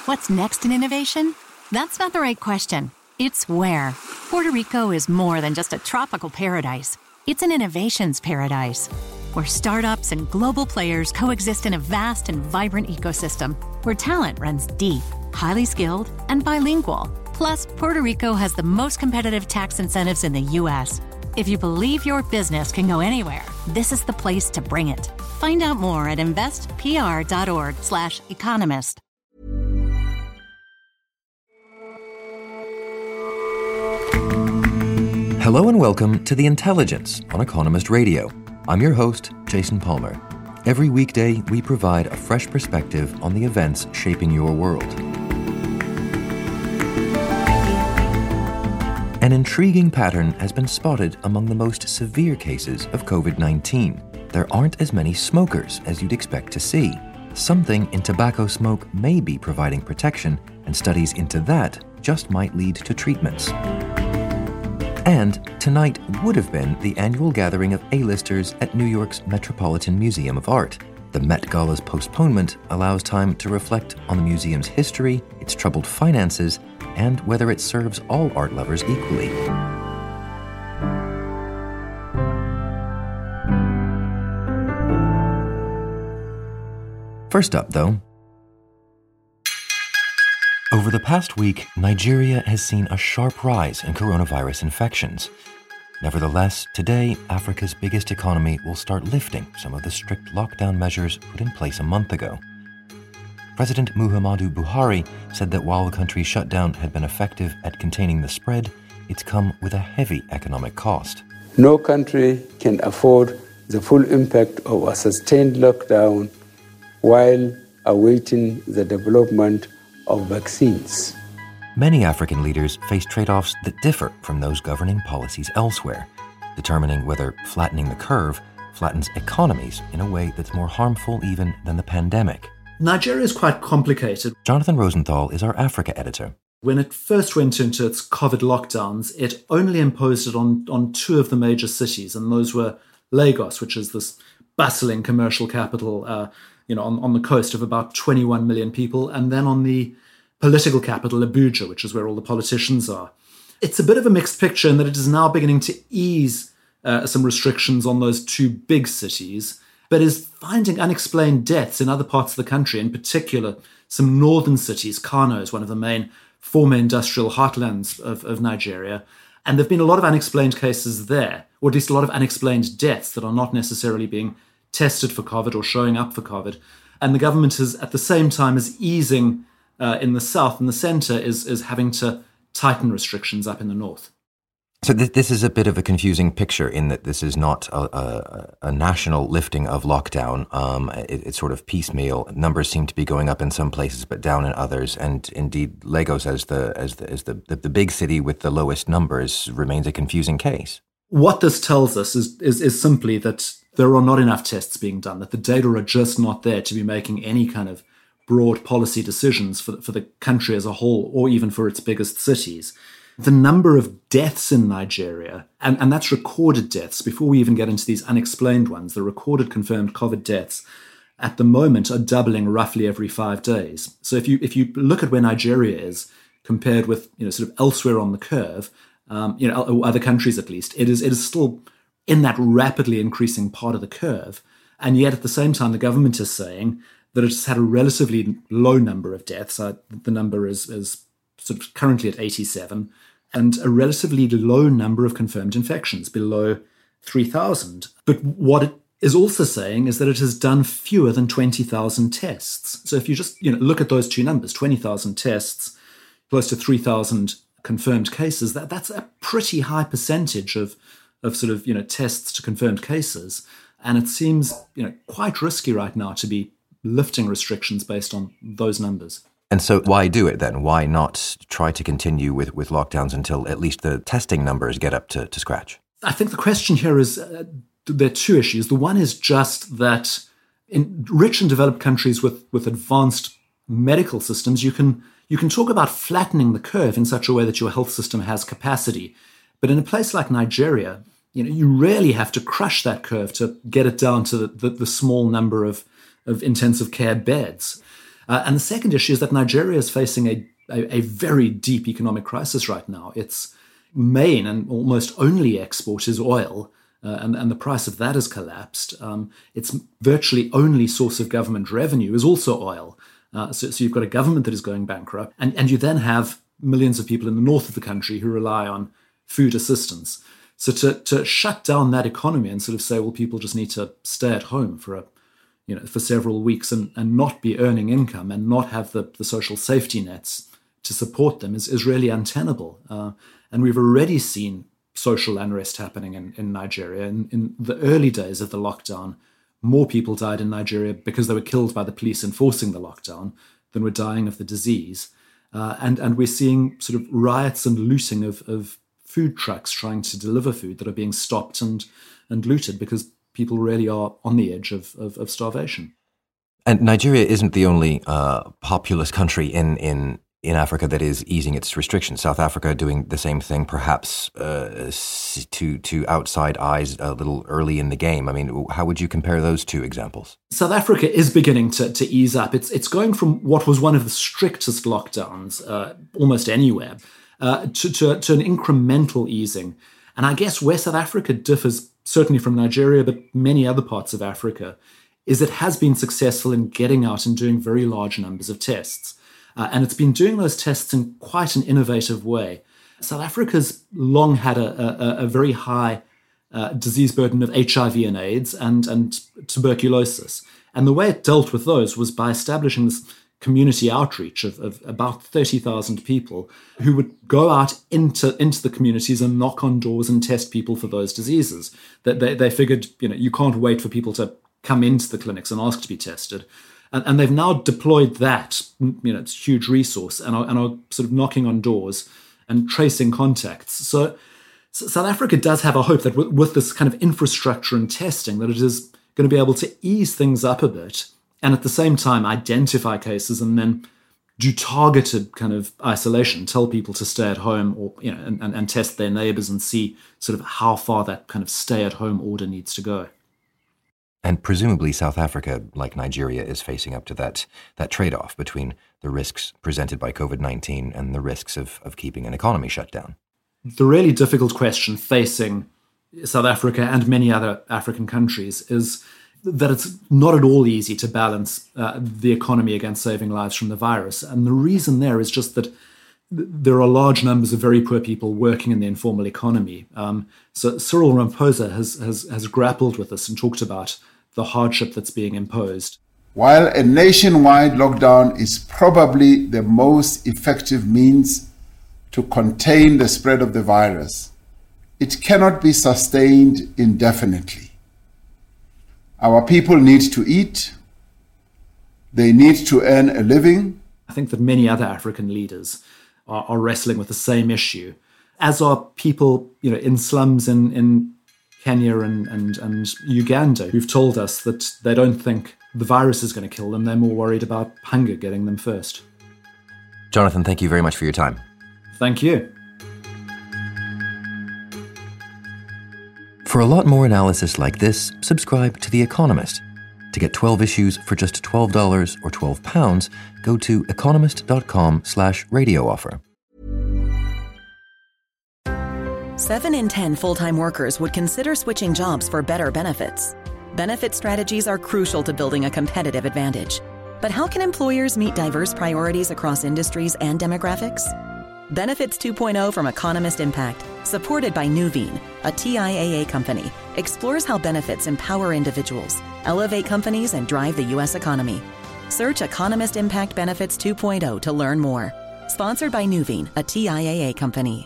What's next in innovation? That's not the right question. It's where. Puerto Rico is more than just a tropical paradise. It's an innovations paradise, where startups and global players coexist in a vast and vibrant ecosystem, where talent runs deep, highly skilled, and bilingual. Plus, Puerto Rico has the most competitive tax incentives in the U.S. If you believe your business can go anywhere, this is the place to bring it. Find out more at investpr.org/economist. Hello and welcome to The Intelligence on Economist Radio. I'm your host, Jason Palmer. Every weekday, we provide a fresh perspective on the events shaping your world. An intriguing pattern has been spotted among the most severe cases of COVID-19. There aren't as many smokers as you'd expect to see. Something in tobacco smoke may be providing protection, and studies into that just might lead to treatments. And tonight would have been the annual gathering of A-listers at New York's Metropolitan Museum of Art. The Met Gala's postponement allows time to reflect on the museum's history, its troubled finances, and whether it serves all art lovers equally. First up, though, over the past week, Nigeria has seen a sharp rise in coronavirus infections. Nevertheless, today, Africa's biggest economy will start lifting some of the strict lockdown measures put in place a month ago. President Muhammadu Buhari said that while the country's shutdown had been effective at containing the spread, it's come with a heavy economic cost. No country can afford the full impact of a sustained lockdown while awaiting the development of vaccines. Many African leaders face trade-offs that differ from those governing policies elsewhere, determining whether flattening the curve flattens economies in a way that's more harmful even than the pandemic. Nigeria is quite complicated. Jonathan Rosenthal is our Africa editor. When it first went into its COVID lockdowns, it only imposed it on two of the major cities, and those were Lagos, which is this bustling commercial capital on the coast of about 21 million people, and then on the political capital, Abuja, which is where all the politicians are. It's a bit of a mixed picture in that it is now beginning to ease some restrictions on those two big cities, but is finding unexplained deaths in other parts of the country, in particular some northern cities. Kano is one of the main former industrial heartlands of Nigeria, and there have been a lot of unexplained cases there, or at least a lot of unexplained deaths that are not necessarily being tested for COVID or showing up for COVID. And the government is, at the same time as easing in the south and the centre, is having to tighten restrictions up in the north. So this is a bit of a confusing picture in that this is not a national lifting of lockdown. It's sort of piecemeal. Numbers seem to be going up in some places, but down in others. And indeed, Lagos, as the big city with the lowest numbers, remains a confusing case. What this tells us is simply that there are not enough tests being done, that the data are just not there to be making any kind of broad policy decisions for the country as a whole, or even for its biggest cities. The number of deaths in Nigeria, and that's recorded deaths, before we even get into these unexplained ones, the recorded confirmed COVID deaths at the moment are doubling roughly every 5 days. So if you look at where Nigeria is compared with sort of elsewhere on the curve, other countries at least, it is still in that rapidly increasing part of the curve. And yet at the same time, the government is saying that it's had a relatively low number of deaths. The number is sort of currently at 87, and a relatively low number of confirmed infections, below 3,000. But what it is also saying is that it has done fewer than 20,000 tests. So if you just look at those two numbers, 20,000 tests, close to 3,000 confirmed cases, that's a pretty high percentage of sort of tests to confirmed cases. And it seems quite risky right now to be lifting restrictions based on those numbers. And so why do it then? Why not try to continue with lockdowns until at least the testing numbers get up to scratch? I think the question here is there are two issues. The one is just that in rich and developed countries with advanced medical systems, you can talk about flattening the curve in such a way that your health system has capacity. But in a place like Nigeria, you really have to crush that curve to get it down to the small number of intensive care beds. And the second issue is that Nigeria is facing a very deep economic crisis right now. Its main and almost only export is oil, and the price of that has collapsed. Its virtually only source of government revenue is also oil. So you've got a government that is going bankrupt, and you then have millions of people in the north of the country who rely on food assistance. So to shut down that economy and sort of say, well, people just need to stay at home for several weeks and not be earning income and not have the social safety nets to support them is really untenable. And we've already seen social unrest happening in Nigeria. In the early days of the lockdown, more people died in Nigeria because they were killed by the police enforcing the lockdown than were dying of the disease. And we're seeing sort of riots and looting of food trucks trying to deliver food that are being stopped and looted because people really are on the edge of starvation. And Nigeria isn't the only populous country in Africa that is easing its restrictions. South Africa doing the same thing, perhaps to outside eyes a little early in the game. I mean, how would you compare those two examples? South Africa is beginning to ease up. It's going from what was one of the strictest lockdowns almost anywhere to an incremental easing. And I guess where South Africa differs certainly from Nigeria, but many other parts of Africa, is it has been successful in getting out and doing very large numbers of tests. And it's been doing those tests in quite an innovative way. South Africa's long had a very high disease burden of HIV and AIDS and tuberculosis. And the way it dealt with those was by establishing this community outreach of about 30,000 people who would go out into the communities and knock on doors and test people for those diseases. That they figured, you can't wait for people to come into the clinics and ask to be tested. And they've now deployed that, it's a huge resource, and are sort of knocking on doors and tracing contacts. So South Africa does have a hope that with this kind of infrastructure and testing, that it is going to be able to ease things up a bit, and at the same time identify cases and then do targeted kind of isolation, tell people to stay at home, or and test their neighbors and see sort of how far that kind of stay-at-home order needs to go. And presumably South Africa, like Nigeria, is facing up to that trade-off between the risks presented by COVID-19 and the risks of keeping an economy shut down. The really difficult question facing South Africa and many other African countries is that it's not at all easy to balance the economy against saving lives from the virus. And the reason there is just that there are large numbers of very poor people working in the informal economy. So Cyril Ramaphosa has grappled with this and talked about the hardship that's being imposed. While a nationwide lockdown is probably the most effective means to contain the spread of the virus, it cannot be sustained indefinitely. Our people need to eat. They need to earn a living. I think that many other African leaders are wrestling with the same issue, as are people, in slums in Kenya and Uganda, who've told us that they don't think the virus is going to kill them. They're more worried about hunger getting them first. Jonathan, thank you very much for your time. Thank you. For a lot more analysis like this, subscribe to The Economist. To get 12 issues for just $12 or £12, go to economist.com/radio offer. 7 in 10 full-time workers would consider switching jobs for better benefits. Benefit strategies are crucial to building a competitive advantage. But how can employers meet diverse priorities across industries and demographics? Benefits 2.0 from Economist Impact, supported by Nuveen, a TIAA company, explores how benefits empower individuals, elevate companies, and drive the U.S. economy. Search Economist Impact Benefits 2.0 to learn more. Sponsored by Nuveen, a TIAA company.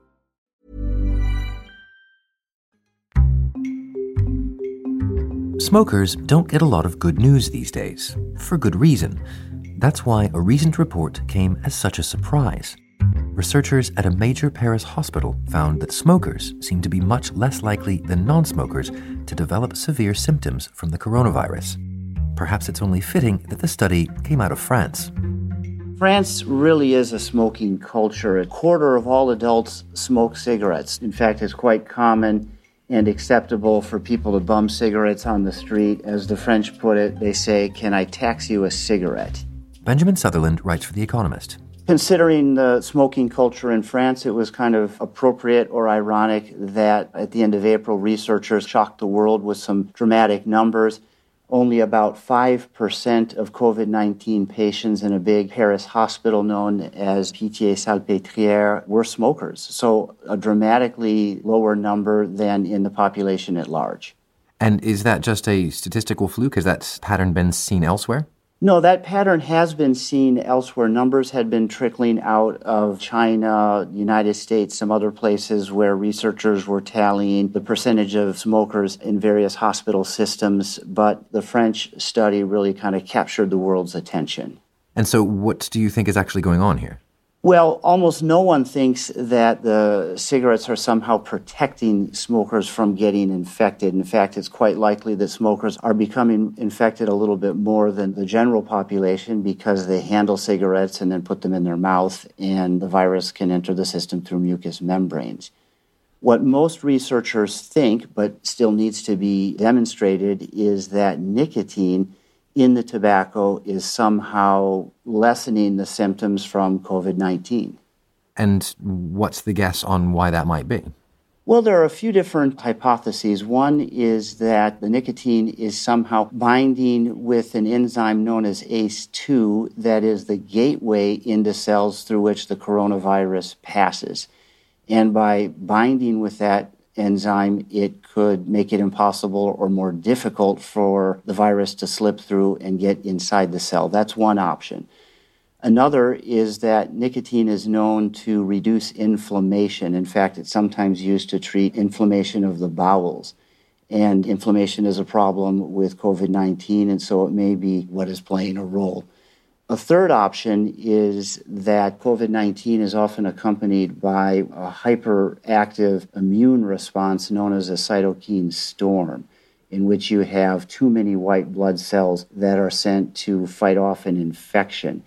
Smokers don't get a lot of good news these days, for good reason. That's why a recent report came as such a surprise. Researchers at a major Paris hospital found that smokers seem to be much less likely than non-smokers to develop severe symptoms from the coronavirus. Perhaps it's only fitting that the study came out of France. France really is a smoking culture. A quarter of all adults smoke cigarettes. In fact, it's quite common and acceptable for people to bum cigarettes on the street. As the French put it, they say, "Can I tax you a cigarette?" Benjamin Sutherland writes for The Economist. Considering the smoking culture in France, it was kind of appropriate or ironic that at the end of April, researchers shocked the world with some dramatic numbers. Only about 5% of COVID-19 patients in a big Paris hospital known as Pitié-Salpêtrière were smokers, so a dramatically lower number than in the population at large. And is that just a statistical fluke? Has that pattern been seen elsewhere? No, that pattern has been seen elsewhere. Numbers had been trickling out of China, United States, some other places where researchers were tallying the percentage of smokers in various hospital systems, but the French study really kind of captured the world's attention. And so what do you think is actually going on here? Well, almost no one thinks that the cigarettes are somehow protecting smokers from getting infected. In fact, it's quite likely that smokers are becoming infected a little bit more than the general population because they handle cigarettes and then put them in their mouth, and the virus can enter the system through mucous membranes. What most researchers think, but still needs to be demonstrated, is that nicotine in the tobacco is somehow lessening the symptoms from COVID-19. And what's the guess on why that might be? Well, there are a few different hypotheses. One is that the nicotine is somehow binding with an enzyme known as ACE2 that is the gateway into cells through which the coronavirus passes. And by binding with that enzyme, it could make it impossible or more difficult for the virus to slip through and get inside the cell. That's one option. Another is that nicotine is known to reduce inflammation. In fact, it's sometimes used to treat inflammation of the bowels. And inflammation is a problem with COVID-19, and so it may be what is playing a role. A third option is that COVID-19 is often accompanied by a hyperactive immune response known as a cytokine storm, in which you have too many white blood cells that are sent to fight off an infection.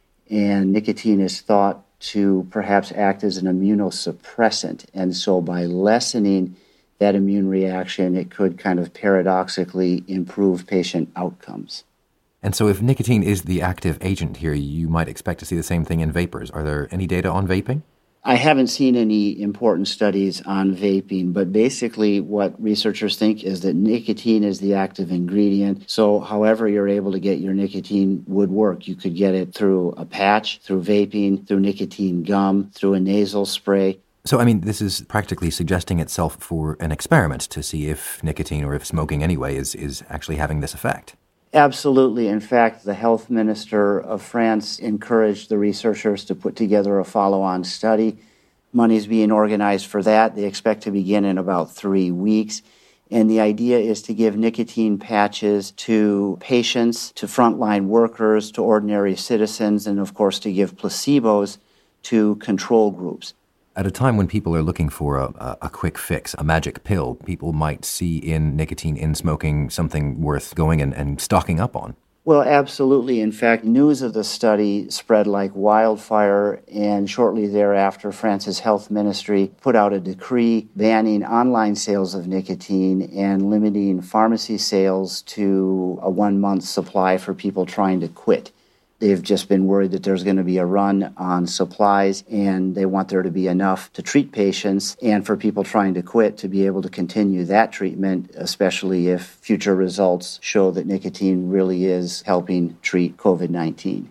And nicotine is thought to perhaps act as an immunosuppressant. And so by lessening that immune reaction, it could kind of paradoxically improve patient outcomes. And so if nicotine is the active agent here, you might expect to see the same thing in vapors. Are there any data on vaping? I haven't seen any important studies on vaping, but basically what researchers think is that nicotine is the active ingredient. So however you're able to get your nicotine would work. You could get it through a patch, through vaping, through nicotine gum, through a nasal spray. So, I mean, this is practically suggesting itself for an experiment to see if nicotine, or if smoking anyway, is actually having this effect. Absolutely. In fact, the health minister of France encouraged the researchers to put together a follow-on study. Money's being organized for that. They expect to begin in about 3 weeks. And the idea is to give nicotine patches to patients, to frontline workers, to ordinary citizens, and of course to give placebos to control groups. At a time when people are looking for a quick fix, a magic pill, people might see in nicotine in smoking something worth going and stocking up on. Well, absolutely. In fact, news of the study spread like wildfire, and shortly thereafter, France's health ministry put out a decree banning online sales of nicotine and limiting pharmacy sales to a 1-month supply for people trying to quit. They've just been worried that there's going to be a run on supplies, and they want there to be enough to treat patients and for people trying to quit to be able to continue that treatment, especially if future results show that nicotine really is helping treat COVID-19.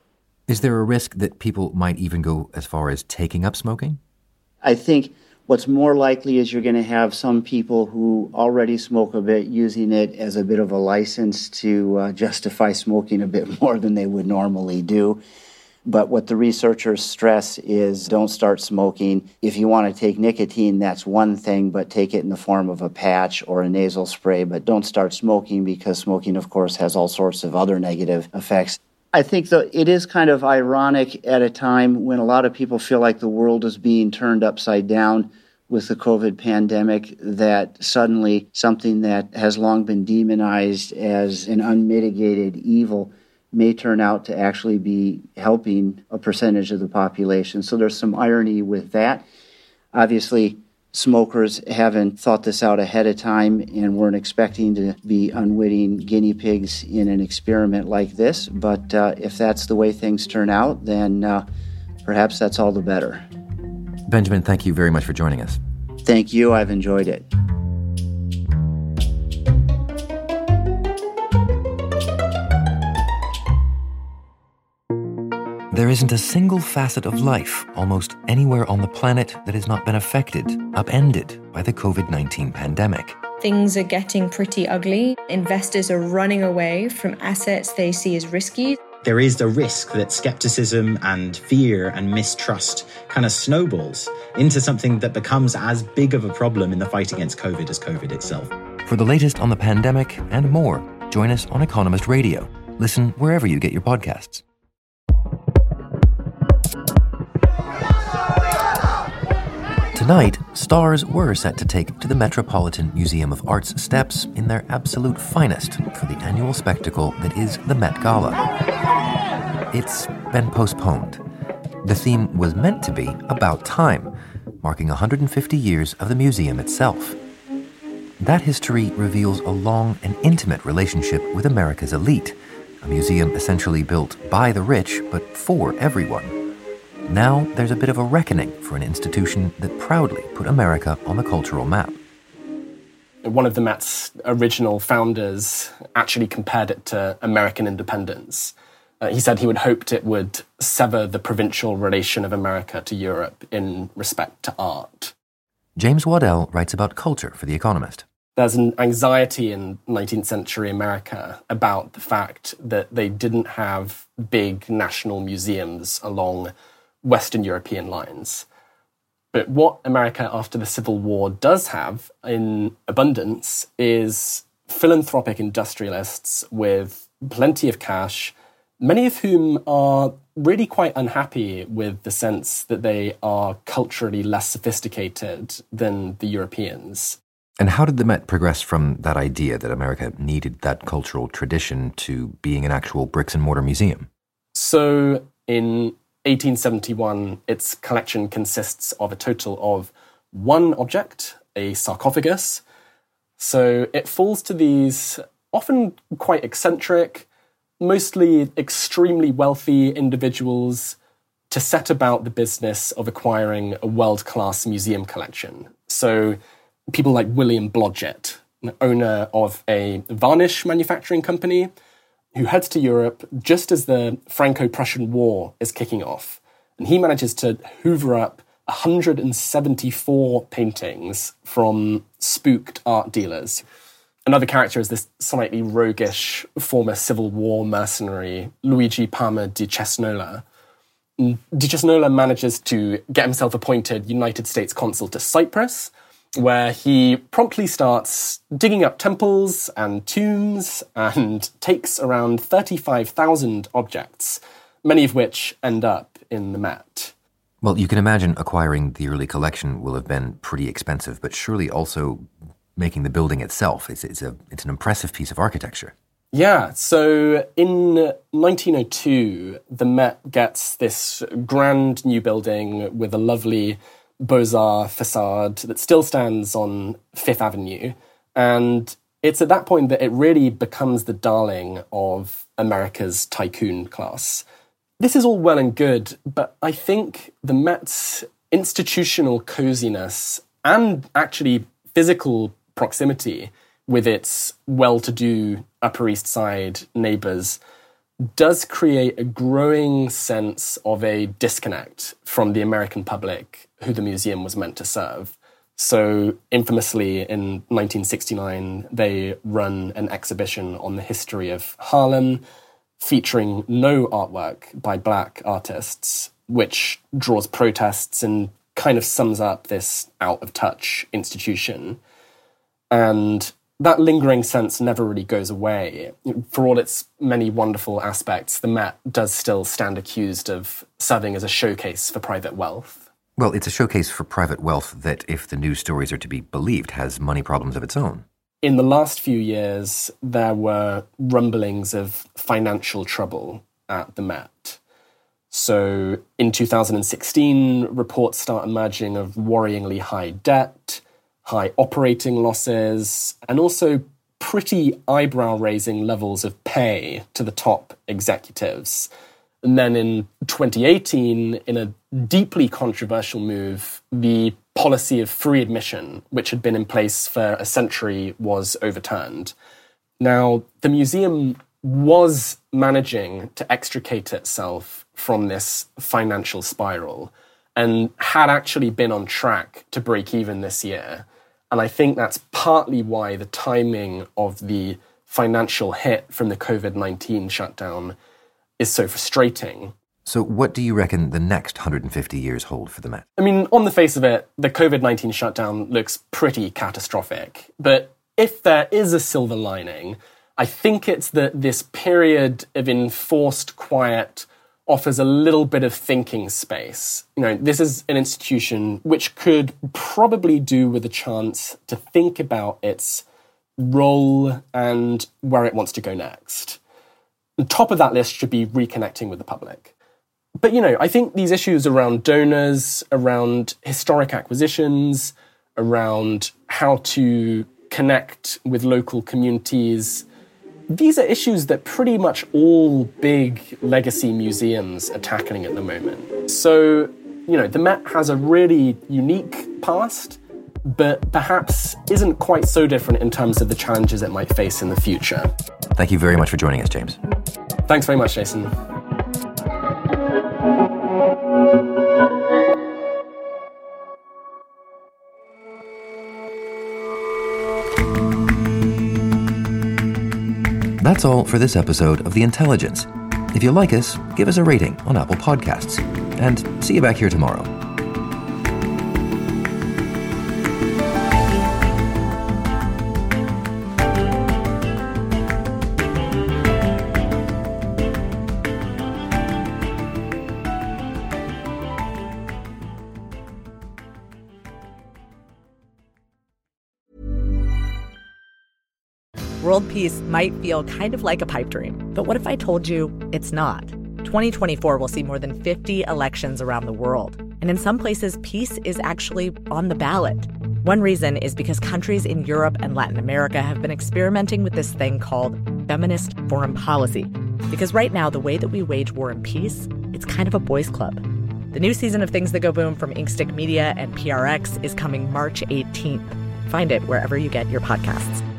Is there a risk that people might even go as far as taking up smoking? I think what's more likely is you're going to have some people who already smoke a bit using it as a bit of a license to justify smoking a bit more than they would normally do. But what the researchers stress is don't start smoking. If you want to take nicotine, that's one thing, but take it in the form of a patch or a nasal spray. But don't start smoking because smoking, of course, has all sorts of other negative effects. I think it is kind of ironic at a time when a lot of people feel like the world is being turned upside down with the COVID pandemic, that suddenly something that has long been demonized as an unmitigated evil may turn out to actually be helping a percentage of the population. So there's some irony with that. Obviously, smokers haven't thought this out ahead of time and weren't expecting to be unwitting guinea pigs in an experiment like this. But if that's the way things turn out, then perhaps that's all the better. Benjamin, thank you very much for joining us. Thank you. I've enjoyed it. There isn't a single facet of life almost anywhere on the planet that has not been affected, upended by the COVID-19 pandemic. Things are getting pretty ugly. Investors are running away from assets they see as risky. There is a risk that skepticism and fear and mistrust kind of snowballs into something that becomes as big of a problem in the fight against COVID as COVID itself. For the latest on the pandemic and more, join us on Economist Radio. Listen wherever you get your podcasts. Tonight, stars were set to take to the Metropolitan Museum of Art's steps in their absolute finest for the annual spectacle that is the Met Gala. It's been postponed. The theme was meant to be About Time, marking 150 years of the museum itself. That history reveals a long and intimate relationship with America's elite, a museum essentially built by the rich but for everyone. Now there's a bit of a reckoning for an institution that proudly put America on the cultural map. One of the Met's original founders actually compared it to American independence. He said he would hoped it would sever the provincial relation of America to Europe in respect to art. James Waddell writes about culture for The Economist. There's an anxiety in 19th century America about the fact that they didn't have big national museums along Western European lines. But what America after the Civil War does have in abundance is philanthropic industrialists with plenty of cash, many of whom are really quite unhappy with the sense that they are culturally less sophisticated than the Europeans. And how did the Met progress from that idea that America needed that cultural tradition to being an actual bricks and mortar museum? So in 1871, its collection consists of a total of one object, a sarcophagus. So it falls to these often quite eccentric, mostly extremely wealthy individuals to set about the business of acquiring a world-class museum collection. So people like William Blodgett, the owner of a varnish manufacturing company, who heads to Europe just as the Franco-Prussian War is kicking off. And he manages to hoover up 174 paintings from spooked art dealers. Another character is this slightly roguish former Civil War mercenary, Luigi Palma di Cesnola. Di Cesnola manages to get himself appointed United States consul to Cyprus, where he promptly starts digging up temples and tombs and takes around 35,000 objects, many of which end up in the Met. Well, you can imagine acquiring the early collection will have been pretty expensive, but surely also making the building itself. It's an impressive piece of architecture. Yeah, so in 1902, the Met gets this grand new building with a lovely Beaux-Arts facade that still stands on Fifth Avenue. And it's at that point that it really becomes the darling of America's tycoon class. This is all well and good, but I think the Met's institutional coziness and actually physical proximity with its well-to-do Upper East Side neighbours does create a growing sense of a disconnect from the American public who the museum was meant to serve. So infamously, in 1969, they run an exhibition on the history of Harlem, featuring no artwork by black artists, which draws protests and kind of sums up this out-of-touch institution. And that lingering sense never really goes away. For all its many wonderful aspects, the Met does still stand accused of serving as a showcase for private wealth. Well, it's a showcase for private wealth that, if the news stories are to be believed, has money problems of its own. In the last few years, there were rumblings of financial trouble at the Met. So in 2016, reports start emerging of worryingly high debt, high operating losses, and also pretty eyebrow-raising levels of pay to the top executives. And then in 2018, in a deeply controversial move, the policy of free admission, which had been in place for a century, was overturned. Now, the museum was managing to extricate itself from this financial spiral and had actually been on track to break even this year. And I think that's partly why the timing of the financial hit from the COVID-19 shutdown is so frustrating. So what do you reckon the next 150 years hold for the Met? I mean, on the face of it, the COVID-19 shutdown looks pretty catastrophic. But if there is a silver lining, I think it's that this period of enforced quiet offers a little bit of thinking space. You know, this is an institution which could probably do with a chance to think about its role and where it wants to go next. On top of that list should be reconnecting with the public. But, you know, I think these issues around donors, around historic acquisitions, around how to connect with local communities, these are issues that pretty much all big legacy museums are tackling at the moment. So, you know, the Met has a really unique past, but perhaps isn't quite so different in terms of the challenges it might face in the future. Thank you very much for joining us, James. Thanks very much, Jason. That's all for this episode of The Intelligence. If you like us, give us a rating on Apple Podcasts. And see you back here tomorrow. World peace might feel kind of like a pipe dream, but what if I told you it's not? 2024 will see more than 50 elections around the world, and in some places, peace is actually on the ballot. One reason is because countries in Europe and Latin America have been experimenting with this thing called feminist foreign policy. Because right now, the way that we wage war and peace, it's kind of a boys' club. The new season of Things That Go Boom from Inkstick Media and PRX is coming March 18th. Find it wherever you get your podcasts.